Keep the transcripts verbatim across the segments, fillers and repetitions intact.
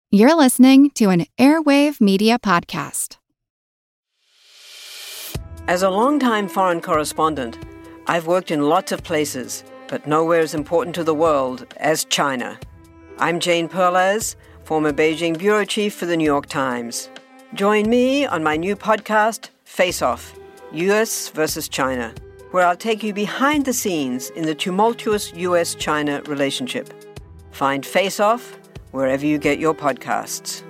You're listening to an Airwave Media Podcast. As a longtime foreign correspondent, I've worked in lots of places, but nowhere as important to the world as China. I'm Jane Perlez, former Beijing bureau chief for the New York Times. Join me on my new podcast, Face Off, U S versus China, where I'll take you behind the scenes in the tumultuous U S China relationship. Find Face Off wherever you get your podcasts.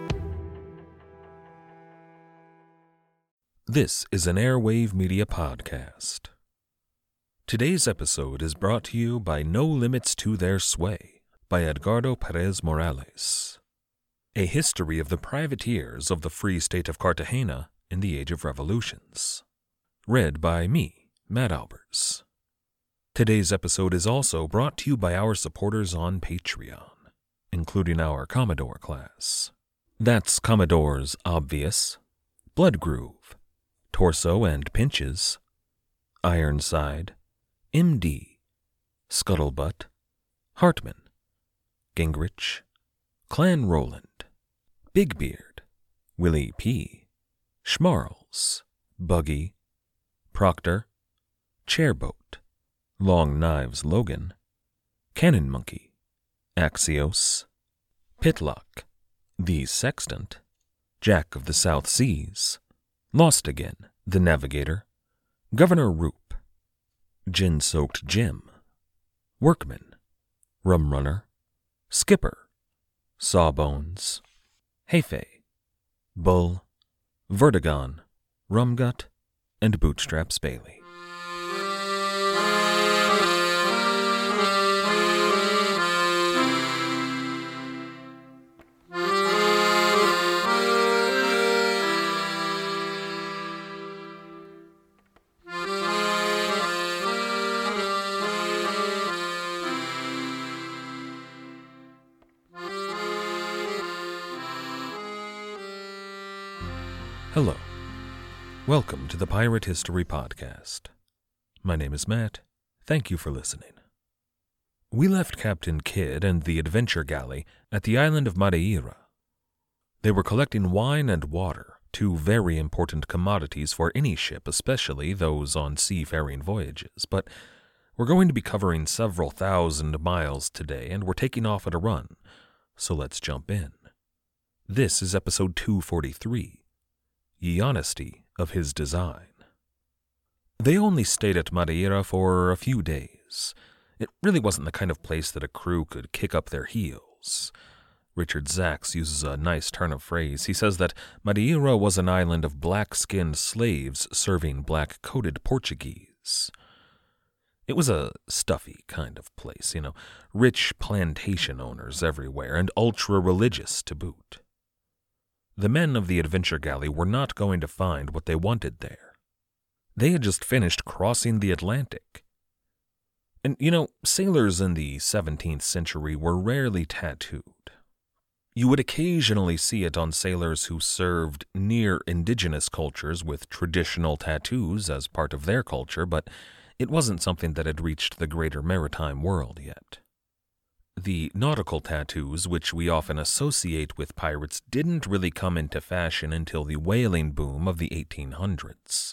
This is an Airwave Media Podcast. Today's episode is brought to you by No Limits to Their Sway by Edgardo Perez Morales. A history of the privateers of the Free State of Cartagena in the Age of Revolutions. Read by me, Matt Albers. Today's episode is also brought to you by our supporters on Patreon, including our Commodore class. That's Commodores Obvious, Bloodgroove, Torso and Pinches, Ironside, M D, Scuttlebutt, Hartman, Gingrich, Clan Roland, Bigbeard, Willie P., Schmarls, Buggy, Proctor, Chairboat, Long Knives Logan, Cannon Monkey, Axios, Pitlock, The Sextant, Jack of the South Seas, Lost Again, The Navigator, Governor Roop, Gin-Soaked Jim, Workman, Rum Runner, Skipper, Sawbones, Hefe, Bull, Vertigon, Rumgut, and Bootstraps Bailey. Hello. Welcome to the Pirate History Podcast. My name is Matt. Thank you for listening. We left Captain Kidd and the Adventure Galley at the island of Madeira. They were collecting wine and water, two very important commodities for any ship, especially those on seafaring voyages, but we're going to be covering several thousand miles today, and we're taking off at a run, so let's jump in. This is episode two forty-three. Ye Honesty of His Design. They only stayed at Madeira for a few days. It really wasn't the kind of place that a crew could kick up their heels. Richard Zacks uses a nice turn of phrase. He says that Madeira was an island of black-skinned slaves serving black-coated Portuguese. It was a stuffy kind of place, you know, rich plantation owners everywhere, and ultra-religious to boot. The men of the Adventure Galley were not going to find what they wanted there. They had just finished crossing the Atlantic. And, you know, sailors in the seventeenth century were rarely tattooed. You would occasionally see it on sailors who served near indigenous cultures with traditional tattoos as part of their culture, but it wasn't something that had reached the greater maritime world yet. The nautical tattoos, which we often associate with pirates, didn't really come into fashion until the whaling boom of the eighteen hundreds.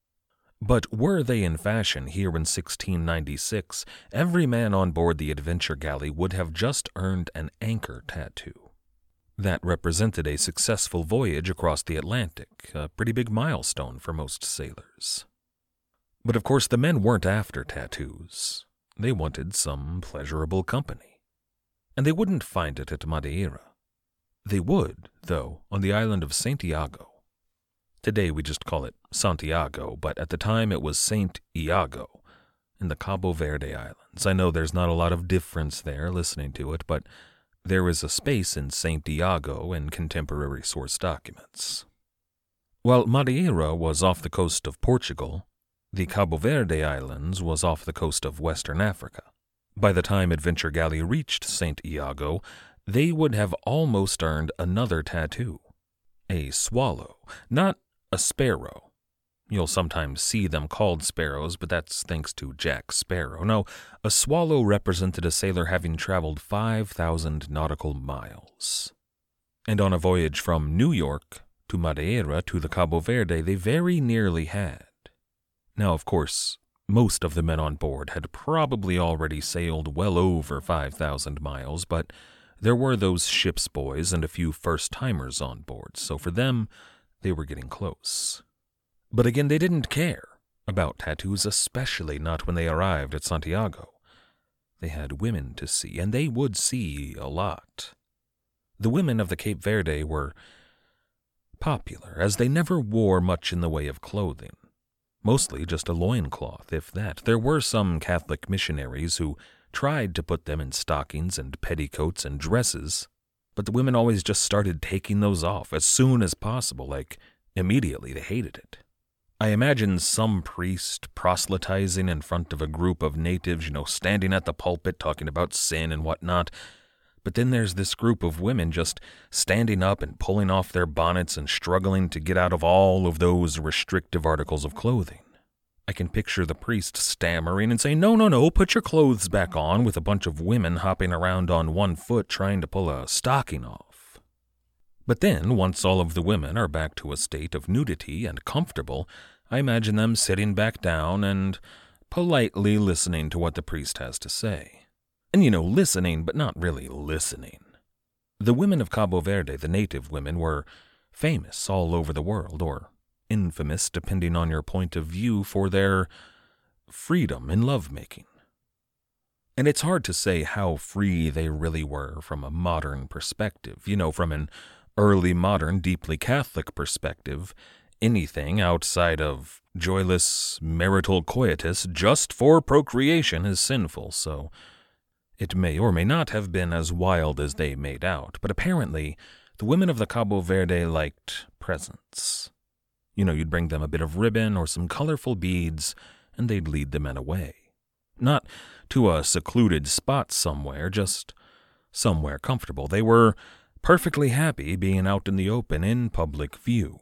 But were they in fashion here in sixteen ninety-six, every man on board the Adventure Galley would have just earned an anchor tattoo. That represented a successful voyage across the Atlantic, a pretty big milestone for most sailors. But of course the men weren't after tattoos. They wanted some pleasurable company. And they wouldn't find it at Madeira. They would, though, on the island of Santiago. Today we just call it Santiago, but at the time it was Saint Iago, in the Cabo Verde Islands. I know there's not a lot of difference there listening to it, but there is a space in Saint Iago in contemporary source documents. While Madeira was off the coast of Portugal, the Cabo Verde Islands was off the coast of Western Africa. By the time Adventure Galley reached Saint Iago, they would have almost earned another tattoo. A swallow, not a sparrow. You'll sometimes see them called sparrows, but that's thanks to Jack Sparrow. No, a swallow represented a sailor having traveled five thousand nautical miles. And on a voyage from New York to Madeira to the Cabo Verde, they very nearly had. Now, of course, most of the men on board had probably already sailed well over five thousand miles, but there were those ship's boys and a few first-timers on board, so for them, they were getting close. But again, they didn't care about tattoos, especially not when they arrived at Santiago. They had women to see, and they would see a lot. The women of the Cape Verde were popular, as they never wore much in the way of clothing. Mostly just a loincloth, if that. There were some Catholic missionaries who tried to put them in stockings and petticoats and dresses, but the women always just started taking those off as soon as possible, like immediately. They hated it. I imagine some priest proselytizing in front of a group of natives, you know, standing at the pulpit talking about sin and whatnot. But then there's this group of women just standing up and pulling off their bonnets and struggling to get out of all of those restrictive articles of clothing. I can picture the priest stammering and saying, no, no, no, put your clothes back on, with a bunch of women hopping around on one foot trying to pull a stocking off. But then, once all of the women are back to a state of nudity and comfortable, I imagine them sitting back down and politely listening to what the priest has to say. And, you know, listening, but not really listening. The women of Cabo Verde, the native women, were famous all over the world, or infamous, depending on your point of view, for their freedom in lovemaking. And it's hard to say how free they really were from a modern perspective. You know, from an early modern, deeply Catholic perspective, anything outside of joyless marital coitus just for procreation is sinful, so it may or may not have been as wild as they made out. But apparently, the women of the Cabo Verde liked presents. You know, you'd bring them a bit of ribbon or some colorful beads, and they'd lead the men away. Not to a secluded spot somewhere, just somewhere comfortable. They were perfectly happy being out in the open in public view.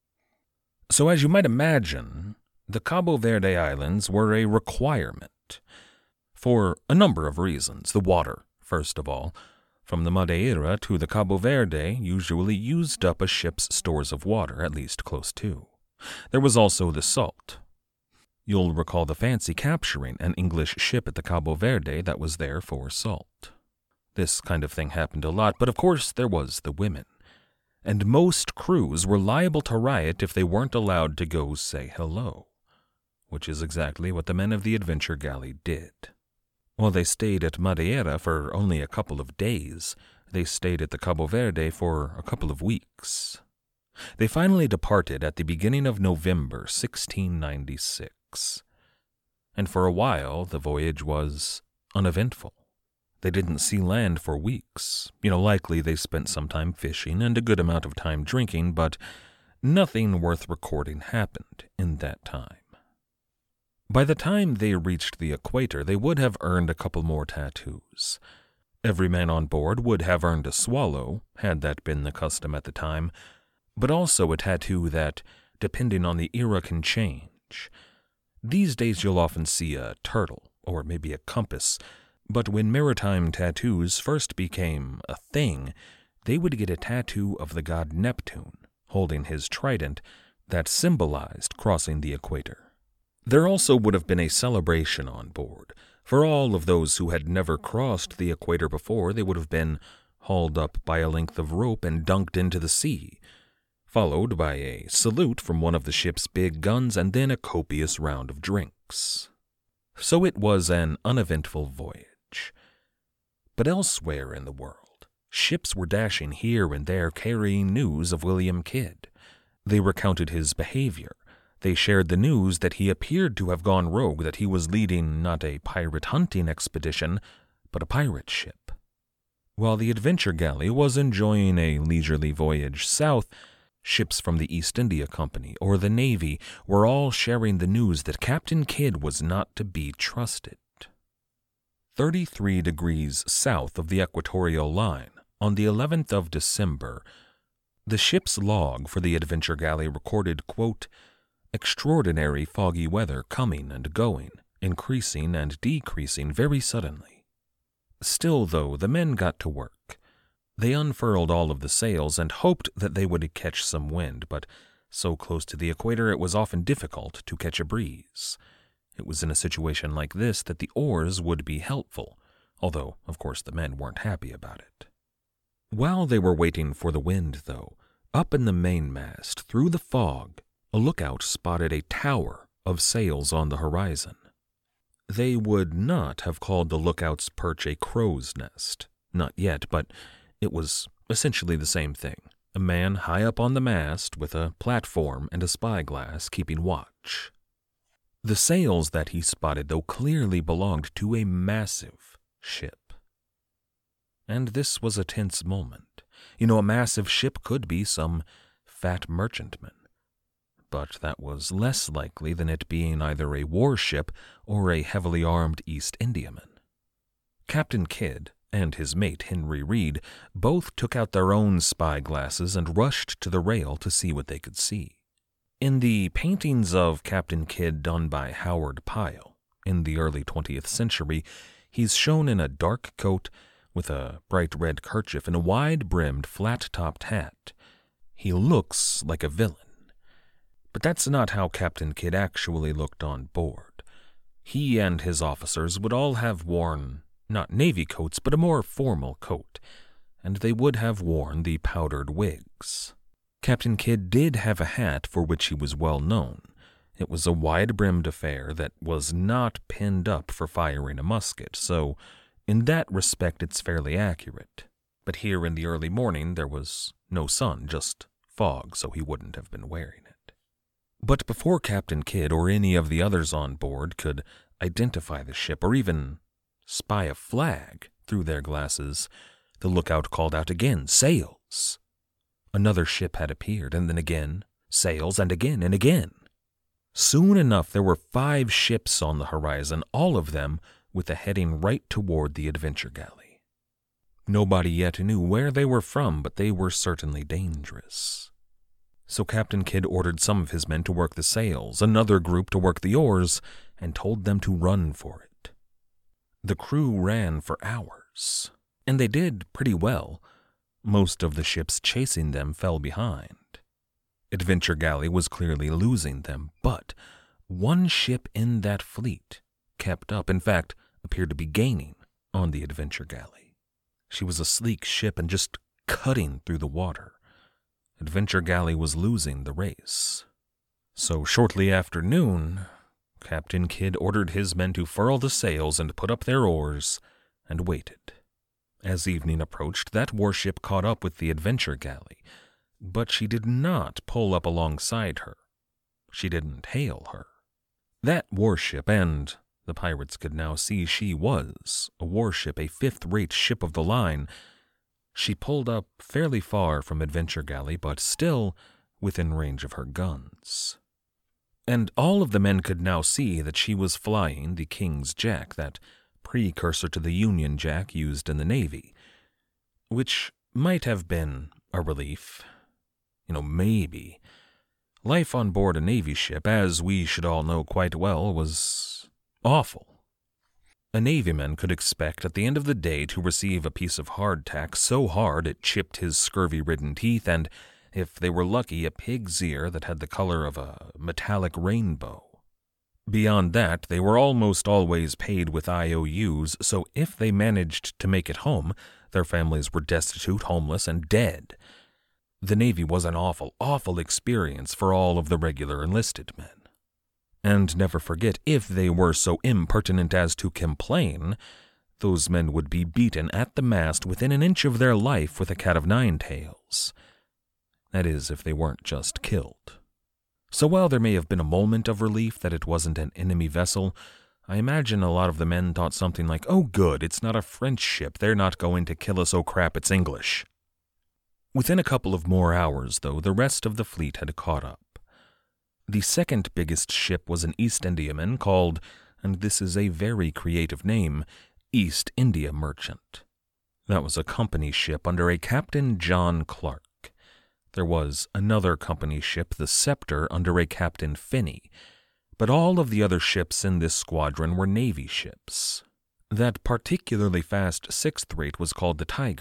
So as you might imagine, the Cabo Verde Islands were a requirement for a number of reasons. The water, first of all. From the Madeira to the Cabo Verde usually used up a ship's stores of water, at least close to. There was also the salt. You'll recall the fancy capturing an English ship at the Cabo Verde that was there for salt. This kind of thing happened a lot, but of course there was the women. And most crews were liable to riot if they weren't allowed to go say hello, which is exactly what the men of the Adventure Galley did. While they stayed at Madeira for only a couple of days, they stayed at the Cabo Verde for a couple of weeks. They finally departed at the beginning of November sixteen ninety-six, and for a while the voyage was uneventful. They didn't see land for weeks. You know, likely they spent some time fishing and a good amount of time drinking, but nothing worth recording happened in that time. By the time they reached the equator, they would have earned a couple more tattoos. Every man on board would have earned a swallow, had that been the custom at the time, but also a tattoo that, depending on the era, can change. These days you'll often see a turtle, or maybe a compass, but when maritime tattoos first became a thing, they would get a tattoo of the god Neptune, holding his trident, that symbolized crossing the equator. There also would have been a celebration on board. For all of those who had never crossed the equator before, they would have been hauled up by a length of rope and dunked into the sea, followed by a salute from one of the ship's big guns and then a copious round of drinks. So it was an uneventful voyage. But elsewhere in the world, ships were dashing here and there carrying news of William Kidd. They recounted his behavior. They shared the news that he appeared to have gone rogue, that he was leading not a pirate hunting expedition, but a pirate ship. While the Adventure Galley was enjoying a leisurely voyage south, ships from the East India Company or the Navy were all sharing the news that Captain Kidd was not to be trusted. Thirty-three degrees south of the equatorial line, on the eleventh of December, the ship's log for the Adventure Galley recorded, quote, extraordinary foggy weather coming and going, increasing and decreasing very suddenly. Still, though, the men got to work. They unfurled all of the sails and hoped that they would catch some wind, but so close to the equator it was often difficult to catch a breeze. It was in a situation like this that the oars would be helpful, although, of course, the men weren't happy about it. While they were waiting for the wind, though, up in the mainmast, through the fog, a lookout spotted a tower of sails on the horizon. They would not have called the lookout's perch a crow's nest, not yet, but it was essentially the same thing. A man high up on the mast with a platform and a spyglass keeping watch. The sails that he spotted, though, clearly belonged to a massive ship. And this was a tense moment. You know, a massive ship could be some fat merchantman. But that was less likely than it being either a warship or a heavily armed East Indiaman. Captain Kidd and his mate, Henry Reed, both took out their own spyglasses and rushed to the rail to see what they could see. In the paintings of Captain Kidd done by Howard Pyle in the early twentieth century, he's shown in a dark coat with a bright red kerchief and a wide-brimmed, flat-topped hat. He looks like a villain. But that's not how Captain Kidd actually looked on board. He and his officers would all have worn not navy coats, but a more formal coat, and they would have worn the powdered wigs. Captain Kidd did have a hat for which he was well known. It was a wide-brimmed affair that was not pinned up for firing a musket, so in that respect it's fairly accurate. But here in the early morning there was no sun, just fog, so he wouldn't have been wearing it. But before Captain Kidd or any of the others on board could identify the ship or even spy a flag through their glasses, the lookout called out again, "Sails!" Another ship had appeared, and then again, sails, and again and again. Soon enough there were five ships on the horizon, all of them with a heading right toward the Adventure Galley. Nobody yet knew where they were from, but they were certainly dangerous. So Captain Kidd ordered some of his men to work the sails, another group to work the oars, and told them to run for it. The crew ran for hours, and they did pretty well. Most of the ships chasing them fell behind. Adventure Galley was clearly losing them, but one ship in that fleet kept up, in fact, appeared to be gaining on the Adventure Galley. She was a sleek ship and just cutting through the water. Adventure Galley was losing the race. So shortly after noon, Captain Kidd ordered his men to furl the sails and put up their oars, and waited. As evening approached, that warship caught up with the Adventure Galley, but she did not pull up alongside her. She didn't hail her. That warship, and the pirates could now see she was a warship, a fifth-rate ship of the line. She pulled up fairly far from Adventure Galley, but still within range of her guns. And all of the men could now see that she was flying the King's Jack, that precursor to the Union Jack used in the Navy, which might have been a relief. You know, maybe. Life on board a Navy ship, as we should all know quite well, was awful. A Navyman could expect at the end of the day to receive a piece of hardtack so hard it chipped his scurvy-ridden teeth, and, if they were lucky, a pig's ear that had the color of a metallic rainbow. Beyond that, they were almost always paid with I O Us, so if they managed to make it home, their families were destitute, homeless, and dead. The Navy was an awful, awful experience for all of the regular enlisted men. And never forget, if they were so impertinent as to complain, those men would be beaten at the mast within an inch of their life with a cat of nine tails. That is, if they weren't just killed. So while there may have been a moment of relief that it wasn't an enemy vessel, I imagine a lot of the men thought something like, "Oh good, it's not a French ship, they're not going to kill us, oh crap, it's English." Within a couple of more hours, though, the rest of the fleet had caught up. The second biggest ship was an East Indiaman called, and this is a very creative name, East India Merchant. That was a company ship under a Captain John Clark. There was another company ship, the Scepter, under a Captain Finney, but all of the other ships in this squadron were Navy ships. That particularly fast sixth rate was called the Tiger,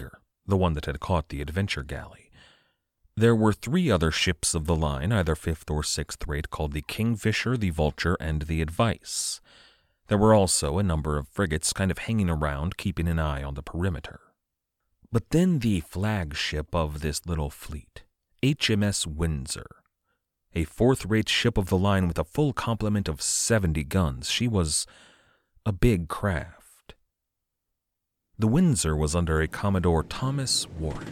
the one that had caught the adventure galley. There were three other ships of the line, either fifth or sixth rate, called the Kingfisher, the Vulture, and the Advice. There were also a number of frigates kind of hanging around, keeping an eye on the perimeter. But then the flagship of this little fleet, H M S Windsor, a fourth-rate ship of the line with a full complement of seventy guns. She was a big craft. The Windsor was under a Commodore Thomas Warren.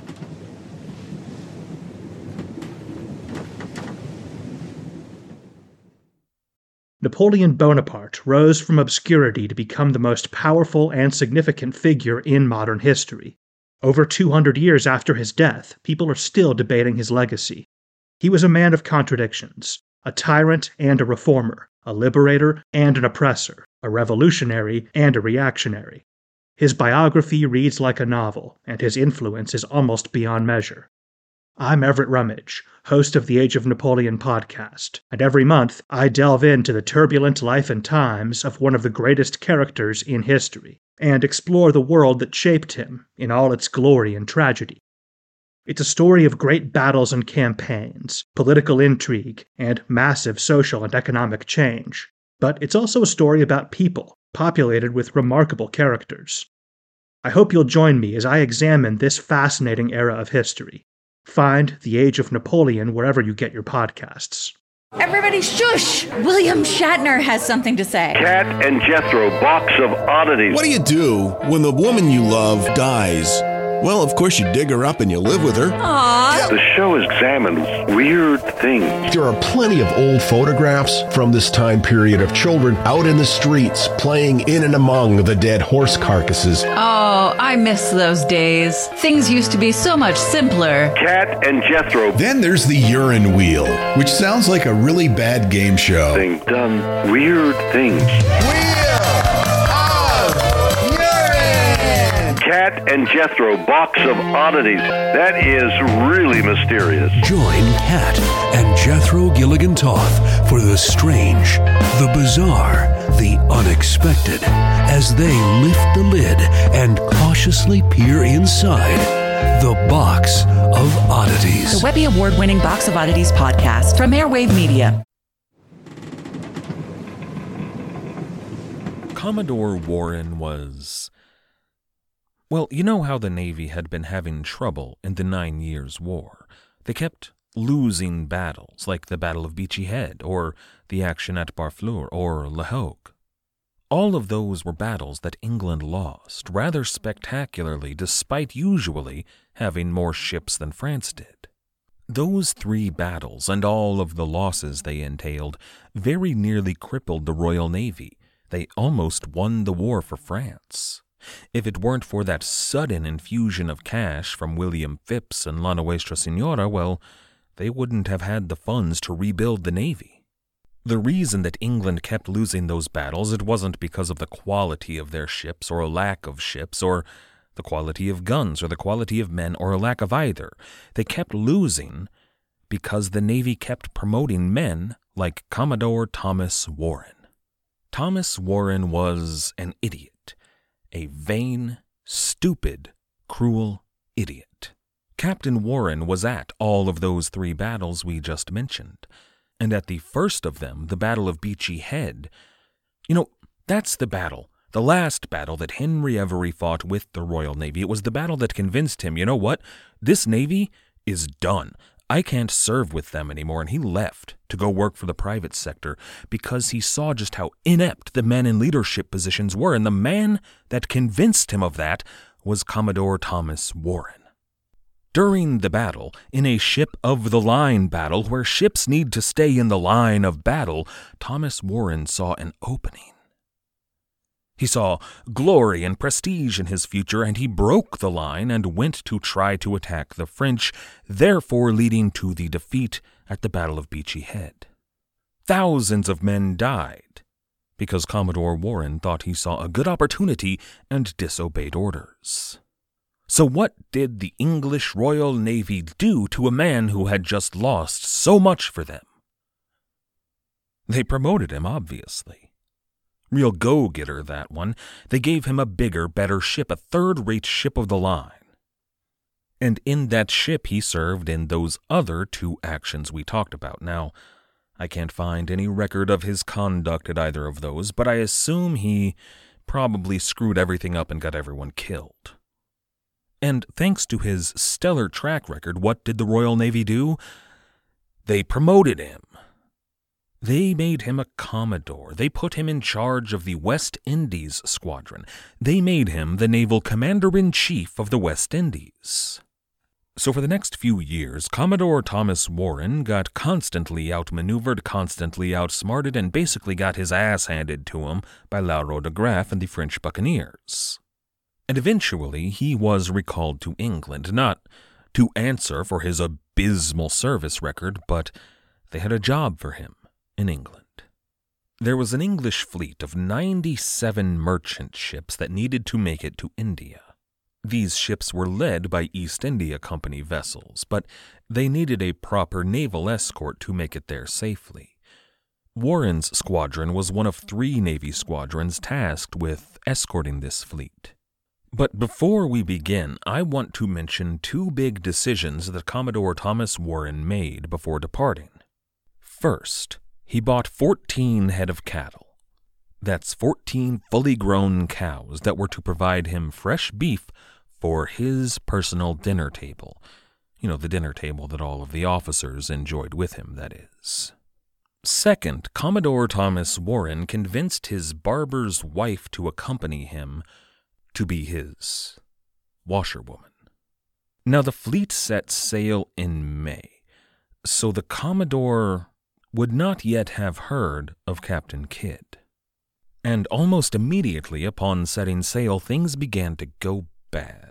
Napoleon Bonaparte rose from obscurity to become the most powerful and significant figure in modern history. Over two hundred years after his death, people are still debating his legacy. He was a man of contradictions, a tyrant and a reformer, a liberator and an oppressor, a revolutionary and a reactionary. His biography reads like a novel, and his influence is almost beyond measure. I'm Everett Rummage, host of the Age of Napoleon podcast, and every month I delve into the turbulent life and times of one of the greatest characters in history, and explore the world that shaped him in all its glory and tragedy. It's a story of great battles and campaigns, political intrigue, and massive social and economic change. But it's also a story about people, populated with remarkable characters. I hope you'll join me as I examine this fascinating era of history. Find The Age of Napoleon wherever you get your podcasts. Everybody shush! William Shatner has something to say. Cat and Jethro, box of oddities. What do you do when the woman you love dies? Well, of course you dig her up and you live with her. Aww. The show examines weird things. There are plenty of old photographs from this time period of children out in the streets playing in and among the dead horse carcasses. Oh, I miss those days. Things used to be so much simpler. Cat and Jethro. Then there's the urine wheel, which sounds like a really bad game show. Thing done weird things. Cat and Jethro, box of oddities. That is really mysterious. Join Cat and Jethro Gilligan Toth for the strange, the bizarre, the unexpected, as they lift the lid and cautiously peer inside the Box of Oddities. The Webby Award-winning Box of Oddities podcast from Airwave Media. Commodore Warren was... Well, you know how the Navy had been having trouble in the Nine Years' War. They kept losing battles, like the Battle of Beachy Head, or the action at Barfleur, or La Hogue. All of those were battles that England lost, rather spectacularly, despite usually having more ships than France did. Those three battles, and all of the losses they entailed, very nearly crippled the Royal Navy. They almost won the war for France. If it weren't for that sudden infusion of cash from William Phipps and La Nuestra Senora, well, they wouldn't have had the funds to rebuild the Navy. The reason that England kept losing those battles, it wasn't because of the quality of their ships or a lack of ships or the quality of guns or the quality of men or a lack of either. They kept losing because the Navy kept promoting men like Commodore Thomas Warren. Thomas Warren was an idiot. A vain, stupid, cruel idiot. Captain Warren was at all of those three battles we just mentioned, and at the first of them, the Battle of Beachy Head, you know, that's the battle, the last battle that Henry Every fought with the Royal Navy. It was the battle that convinced him, you know what, this Navy is done. I can't serve with them anymore, and he left to go work for the private sector because he saw just how inept the men in leadership positions were, and the man that convinced him of that was Commodore Thomas Warren. During the battle, in a ship-of-the-line battle where ships need to stay in the line of battle, Thomas Warren saw an opening. He saw glory and prestige in his future, and he broke the line and went to try to attack the French, therefore leading to the defeat at the Battle of Beachy Head. Thousands of men died because Commodore Warren thought he saw a good opportunity and disobeyed orders. So what did the English Royal Navy do to a man who had just lost so much for them? They promoted him, obviously. Real go-getter, that one. They gave him a bigger, better ship, a third-rate ship of the line. And in that ship he served in those other two actions we talked about. Now, I can't find any record of his conduct at either of those, but I assume he probably screwed everything up and got everyone killed. And thanks to his stellar track record, what did the Royal Navy do? They promoted him. They made him a Commodore. They put him in charge of the West Indies Squadron. They made him the Naval Commander-in-Chief of the West Indies. So for the next few years, Commodore Thomas Warren got constantly outmaneuvered, constantly outsmarted, and basically got his ass handed to him by Lauro de Graaf and the French buccaneers. And eventually he was recalled to England, not to answer for his abysmal service record, but they had a job for him in England. There was an English fleet of ninety-seven merchant ships that needed to make it to India. These ships were led by East India Company vessels, but they needed a proper naval escort to make it there safely. Warren's squadron was one of three Navy squadrons tasked with escorting this fleet. But before we begin, I want to mention two big decisions that Commodore Thomas Warren made before departing. First, he bought fourteen head of cattle. That's fourteen fully grown cows that were to provide him fresh beef for his personal dinner table. You know, the dinner table that all of the officers enjoyed with him, that is. Second, Commodore Thomas Warren convinced his barber's wife to accompany him to be his washerwoman. Now, the fleet set sail in May, so the Commodore would not yet have heard of Captain Kidd. And almost immediately upon setting sail, things began to go bad.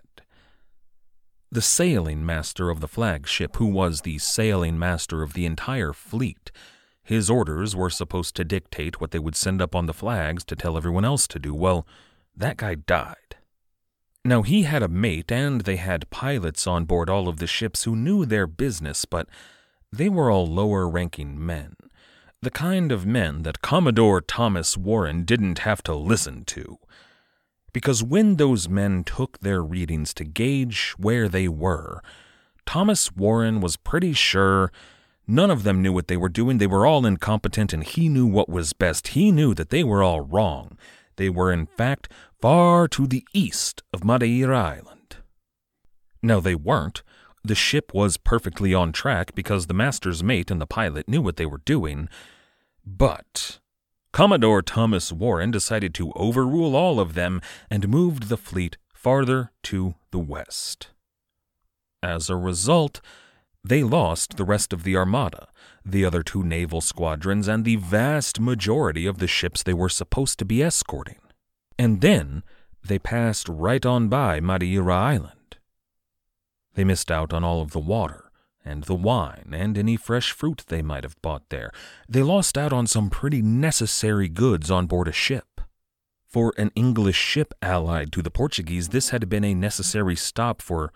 The sailing master of the flagship, who was the sailing master of the entire fleet, his orders were supposed to dictate what they would send up on the flags to tell everyone else to do. Well, that guy died. Now, he had a mate, and they had pilots on board all of the ships who knew their business, but they were all lower-ranking men. The kind of men that Commodore Thomas Warren didn't have to listen to. Because when those men took their readings to gauge where they were, Thomas Warren was pretty sure none of them knew what they were doing. They were all incompetent, and he knew what was best. He knew that they were all wrong. They were, in fact, far to the east of Madeira Island. Now, they weren't. The ship was perfectly on track because the master's mate and the pilot knew what they were doing, but Commodore Thomas Warren decided to overrule all of them and moved the fleet farther to the west. As a result, they lost the rest of the armada, the other two naval squadrons, and the vast majority of the ships they were supposed to be escorting. And then they passed right on by Madeira Island. They missed out on all of the water, and the wine, and any fresh fruit they might have bought there. They lost out on some pretty necessary goods on board a ship. For an English ship allied to the Portuguese, this had been a necessary stop for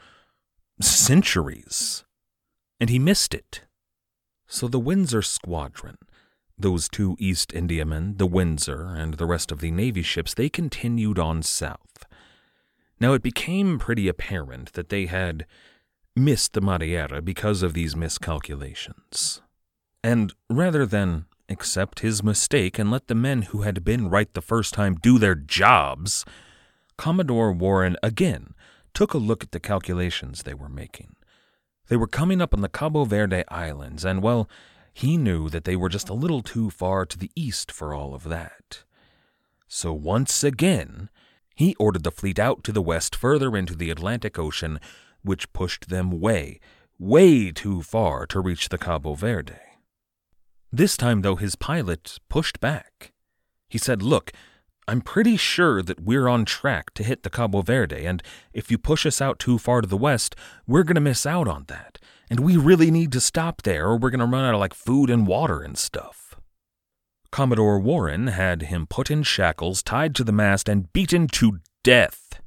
centuries. And he missed it. So the Windsor Squadron, those two East Indiamen, the Windsor, and the rest of the Navy ships, they continued on south. Now, it became pretty apparent that they had missed the Madeira because of these miscalculations. And rather than accept his mistake and let the men who had been right the first time do their jobs, Commodore Warren again took a look at the calculations they were making. They were coming up on the Cabo Verde Islands, and, well, he knew that they were just a little too far to the east for all of that. So once again, he ordered the fleet out to the west, further into the Atlantic Ocean, which pushed them way, way too far to reach the Cabo Verde. This time, though, his pilot pushed back. He said, "Look, I'm pretty sure that we're on track to hit the Cabo Verde, and if you push us out too far to the west, we're going to miss out on that. And we really need to stop there, or we're going to run out of, like, food and water and stuff." Commodore Warren had him put in shackles, tied to the mast, and beaten to death.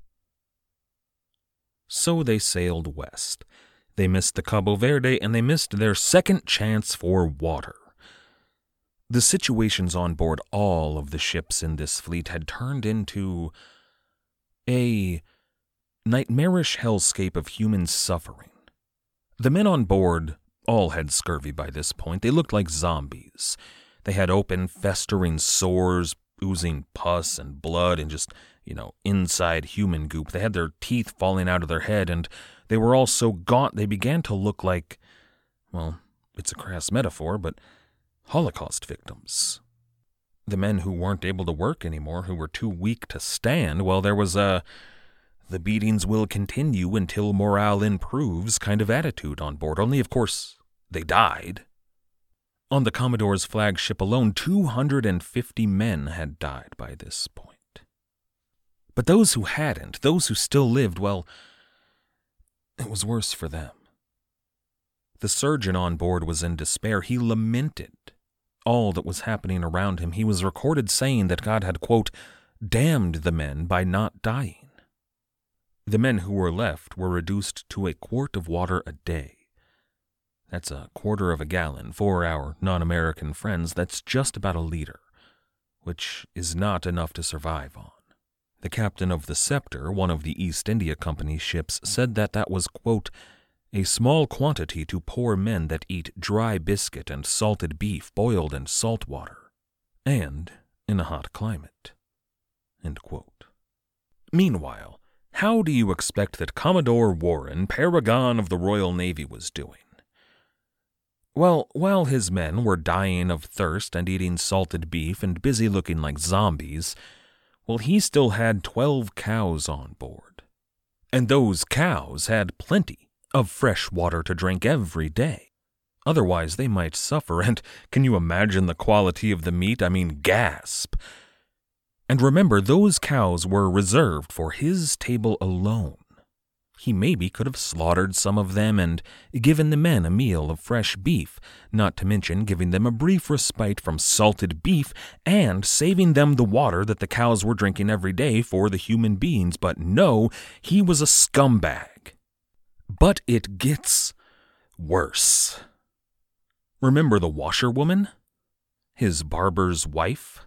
So they sailed west. They missed the Cabo Verde, and they missed their second chance for water. The situations on board all of the ships in this fleet had turned into a nightmarish hellscape of human suffering. The men on board all had scurvy by this point. They looked like zombies. They had open, festering sores, oozing pus and blood and just, you know, inside human goop. They had their teeth falling out of their head, and they were all so gaunt they began to look like, well, it's a crass metaphor, but Holocaust victims. The men who weren't able to work anymore, who were too weak to stand, well, there was a the beatings will continue until morale improves kind of attitude on board. Only, of course, they died. On the Commodore's flagship alone, two hundred fifty men had died by this point. But those who hadn't, those who still lived, well, it was worse for them. The surgeon on board was in despair. He lamented all that was happening around him. He was recorded saying that God had, quote, damned the men by not dying. The men who were left were reduced to a quart of water a day. That's a quarter of a gallon. For our non-American friends, that's just about a liter, which is not enough to survive on. The captain of the Scepter, one of the East India Company's ships, said that that was, quote, a small quantity to poor men that eat dry biscuit and salted beef boiled in salt water, and in a hot climate, end quote. Meanwhile, how do you expect that Commodore Warren, paragon of the Royal Navy, was doing? Well, while his men were dying of thirst and eating salted beef and busy looking like zombies, well, he still had twelve cows on board. And those cows had plenty of fresh water to drink every day. Otherwise, they might suffer, and can you imagine the quality of the meat? I mean, gasp. And remember, those cows were reserved for his table alone. He maybe could have slaughtered some of them and given the men a meal of fresh beef, not to mention giving them a brief respite from salted beef and saving them the water that the cows were drinking every day for the human beings. But no, he was a scumbag. But it gets worse. Remember the washerwoman? His barber's wife?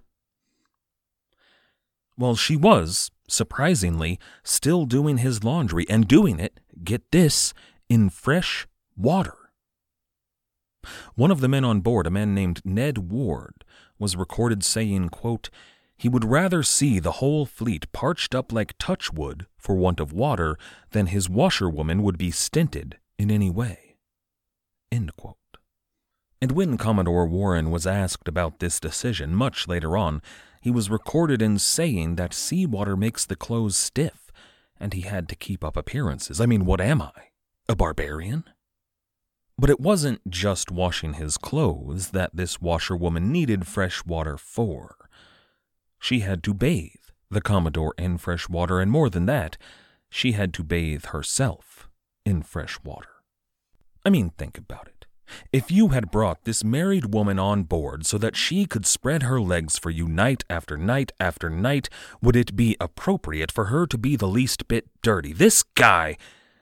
Well, she was, surprisingly, still doing his laundry, and doing it, get this, in fresh water. One of the men on board, a man named Ned Ward, was recorded saying, quote, he would rather see the whole fleet parched up like touchwood for want of water than his washerwoman would be stinted in any way, end quote. And when Commodore Warren was asked about this decision much later on, he was recorded in saying that seawater makes the clothes stiff, and he had to keep up appearances. I mean, what am I? A barbarian? But it wasn't just washing his clothes that this washerwoman needed fresh water for. She had to bathe the Commodore in fresh water, and more than that, she had to bathe herself in fresh water. I mean, think about it. If you had brought this married woman on board so that she could spread her legs for you night after night after night, would it be appropriate for her to be the least bit dirty? This guy...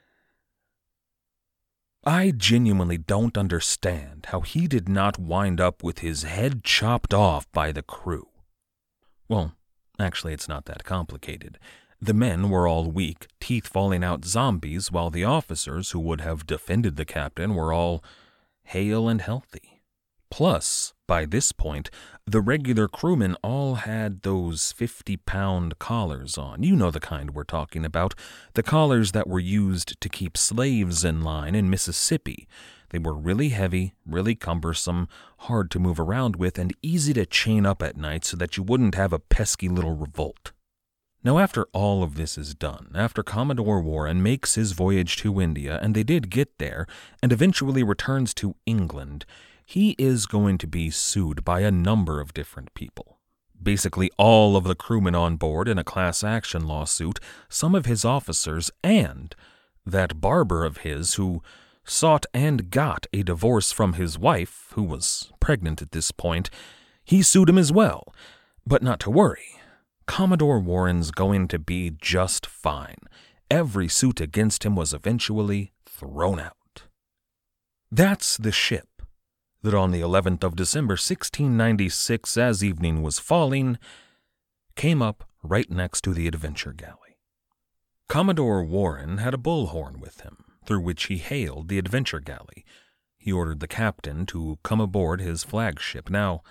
I genuinely don't understand how he did not wind up with his head chopped off by the crew. Well, actually, it's not that complicated. The men were all weak, teeth falling out zombies, while the officers who would have defended the captain were all hale and healthy. Plus, by this point, the regular crewmen all had those fifty-pound collars on. You know the kind we're talking about, the collars that were used to keep slaves in line in Mississippi. They were really heavy, really cumbersome, hard to move around with, and easy to chain up at night so that you wouldn't have a pesky little revolt. Now, after all of this is done, after Commodore Warren makes his voyage to India, and they did get there, and eventually returns to England, he is going to be sued by a number of different people. Basically all of the crewmen on board in a class action lawsuit, some of his officers, and that barber of his who sought and got a divorce from his wife, who was pregnant at this point. He sued him as well. But not to worry. Commodore Warren's going to be just fine. Every suit against him was eventually thrown out. That's the ship that on the eleventh of December, sixteen ninety-six, as evening was falling, came up right next to the Adventure Galley. Commodore Warren had a bullhorn with him, through which he hailed the adventure galley. He ordered the captain to come aboard his flagship. Now,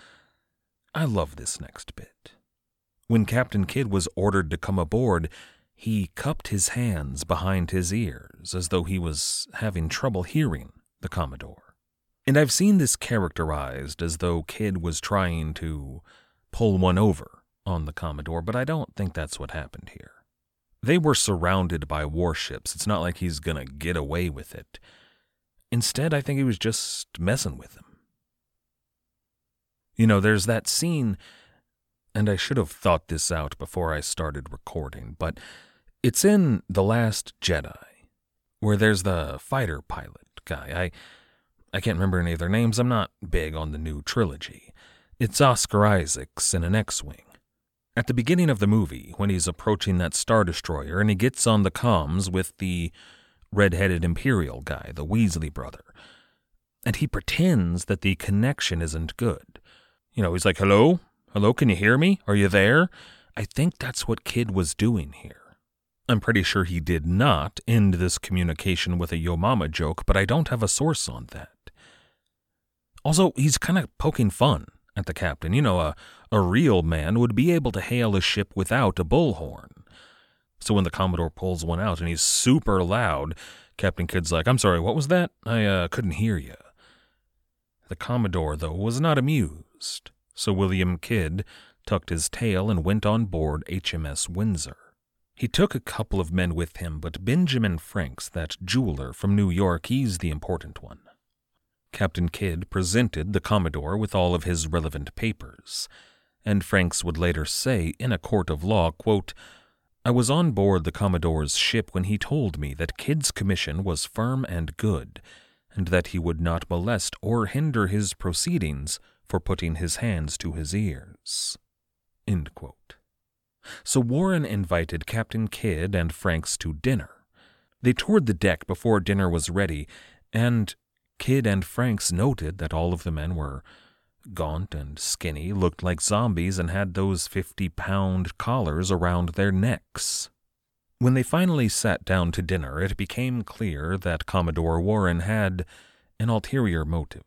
I love this next bit. When Captain Kidd was ordered to come aboard, he cupped his hands behind his ears as though he was having trouble hearing the Commodore. And I've seen this characterized as though Kidd was trying to pull one over on the Commodore, but I don't think that's what happened here. They were surrounded by warships. It's not like he's gonna get away with it. Instead, I think he was just messing with them. You know, there's that scene, and I should have thought this out before I started recording, but it's in The Last Jedi, where there's the fighter pilot guy. I, I can't remember any of their names. I'm not big on the new trilogy. It's Oscar Isaacs in an X-Wing. At the beginning of the movie, when he's approaching that Star Destroyer and he gets on the comms with the red-headed Imperial guy, the Weasley brother, and he pretends that the connection isn't good. You know, he's like, hello? Hello, can you hear me? Are you there? I think that's what Kidd was doing here. I'm pretty sure he did not end this communication with a Yo Mama joke, but I don't have a source on that. Also, he's kind of poking fun at the captain. You know, a, a real man would be able to hail a ship without a bullhorn. So when the Commodore pulls one out and he's super loud, Captain Kidd's like, I'm sorry, what was that? I uh, couldn't hear you. The Commodore, though, was not amused, so William Kidd tucked his tail and went on board H M S Windsor. He took a couple of men with him, but Benjamin Franks, that jeweler from New York, he's the important one. Captain Kidd presented the Commodore with all of his relevant papers, and Franks would later say in a court of law, quote, I was on board the Commodore's ship when he told me that Kidd's commission was firm and good, and that he would not molest or hinder his proceedings for putting his hands to his ears. End quote. So Warren invited Captain Kidd and Franks to dinner. They toured the deck before dinner was ready, and Kidd and Franks noted that all of the men were gaunt and skinny, looked like zombies, and had those fifty-pound collars around their necks. When they finally sat down to dinner, it became clear that Commodore Warren had an ulterior motive.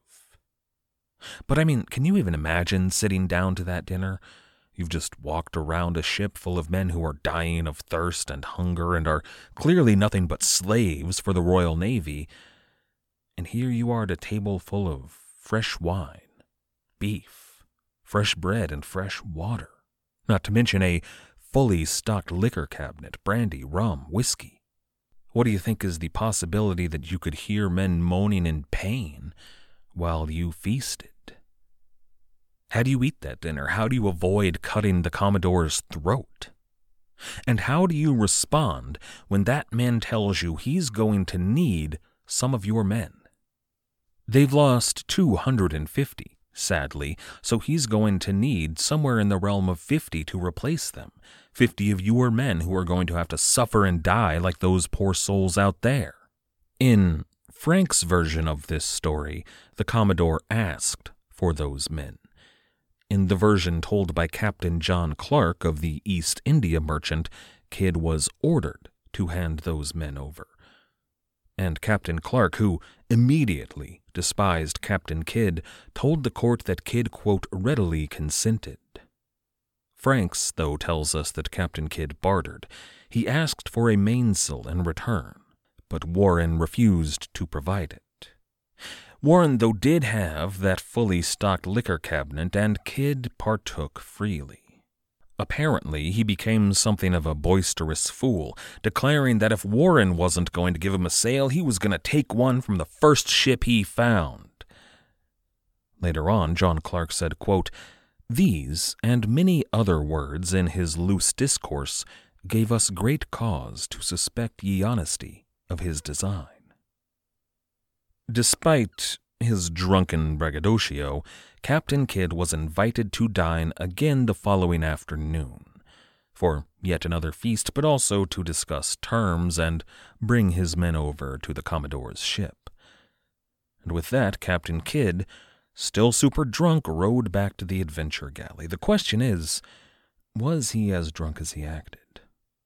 But I mean, can you even imagine sitting down to that dinner? You've just walked around a ship full of men who are dying of thirst and hunger and are clearly nothing but slaves for the Royal Navy. And here you are at a table full of fresh wine, beef, fresh bread, and fresh water. Not to mention a fully stocked liquor cabinet, brandy, rum, whiskey. What do you think is the possibility that you could hear men moaning in pain while you feasted? How do you eat that dinner? How do you avoid cutting the Commodore's throat? And how do you respond when that man tells you he's going to need some of your men? They've lost two hundred fifty, sadly, so he's going to need somewhere in the realm of fifty to replace them. fifty of your men who are going to have to suffer and die like those poor souls out there. In Frank's version of this story, the Commodore asked for those men. In the version told by Captain John Clark of the East India Merchant, Kidd was ordered to hand those men over. And Captain Clark, who immediately despised Captain Kidd, told the court that Kidd, quote, readily consented. Franks, though, tells us that Captain Kidd bartered. He asked for a mainsail in return, but Warren refused to provide it. Warren, though, did have that fully stocked liquor cabinet, and Kidd partook freely. Apparently, he became something of a boisterous fool, declaring that if Warren wasn't going to give him a sail, he was going to take one from the first ship he found. Later on, John Clark said, quote, these and many other words in his loose discourse gave us great cause to suspect ye honesty of his design. Despite his drunken braggadocio, Captain Kidd was invited to dine again the following afternoon, for yet another feast, but also to discuss terms and bring his men over to the Commodore's ship. And with that, Captain Kidd, still super drunk, rowed back to the adventure galley. The question is, was he as drunk as he acted?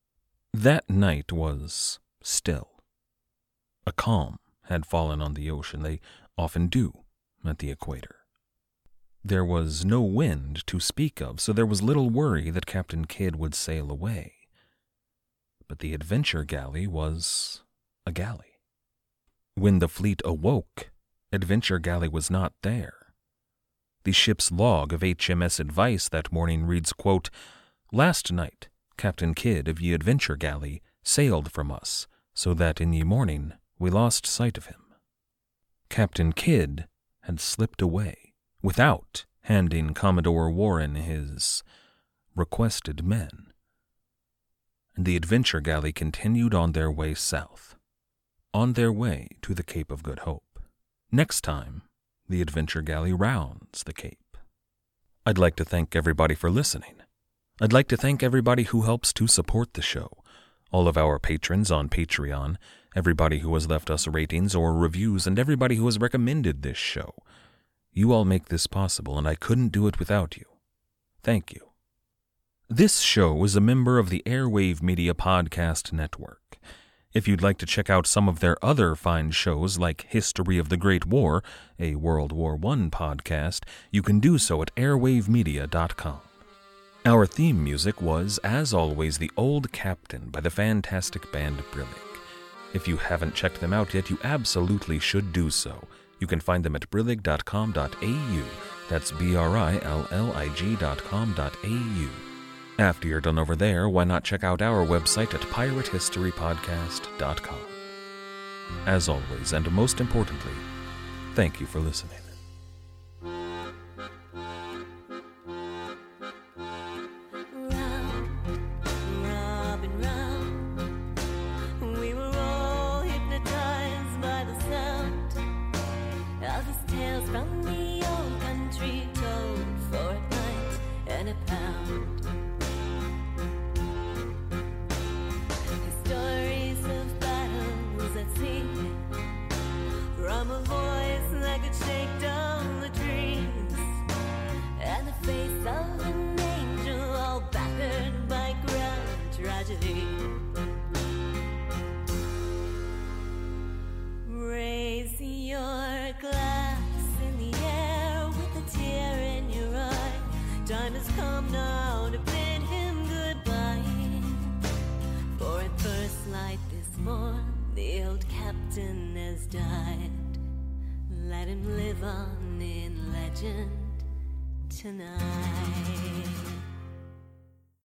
That night was still. A calm had fallen on the ocean. They often do at the equator. There was no wind to speak of, so there was little worry that Captain Kidd would sail away. But the Adventure Galley was a galley. When the fleet awoke, Adventure Galley was not there. The ship's log of H M S Advice that morning reads, quote, "Last night, Captain Kidd of ye Adventure Galley sailed from us, so that in ye morning we lost sight of him." Captain Kidd had slipped away without handing Commodore Warren his requested men, and the Adventure Galley continued on their way south, on their way to the Cape of Good Hope. Next time, the Adventure Galley rounds the Cape. I'd like to thank everybody for listening. I'd like to thank everybody who helps to support the show, all of our patrons on Patreon, everybody who has left us ratings or reviews, and everybody who has recommended this show. You all make this possible, and I couldn't do it without you. Thank you. This show is a member of the Airwave Media Podcast Network. If you'd like to check out some of their other fine shows like History of the Great War, a World War One podcast, you can do so at airwave media dot com. Our theme music was, as always, The Old Captain by the fantastic band Brillig. If you haven't checked them out yet, you absolutely should do so. You can find them at brillig dot com dot a u. That's B R I L L I G dot com dot a u. After you're done over there, why not check out our website at pirate history podcast dot com. As always, and most importantly, thank you for listening. Raise your glass in the air with a tear in your eye. Time has come now to bid him goodbye. For at first light this morn, the old captain has died. Let him live on in legend tonight.